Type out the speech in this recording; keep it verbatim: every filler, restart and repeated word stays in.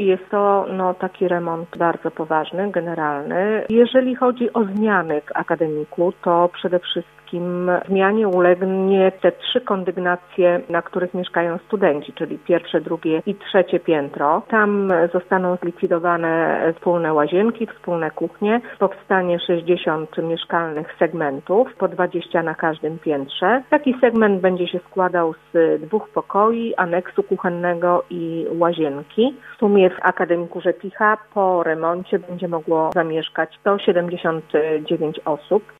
i jest to no, taki remont bardzo poważny, generalny. Jeżeli chodzi o zmiany w akademiku, to przede wszystkim zmianie ulegnie te trzy kondygnacje, na których mieszkają studenci, czyli pierwsze, drugie i trzecie piętro. Tam zostaną zlikwidowane wspólne łazienki, wspólne kuchnie. Powstanie sześćdziesiąt mieszkalnych segmentów, po dwadzieścia na każdym piętrze. Taki segment będzie się składał z dwóch pokoi, aneksu kuchennego i łazienki. W sumie w Akademiku Rzepicha po remoncie będzie mogło zamieszkać sto siedemdziesiąt dziewięć osób.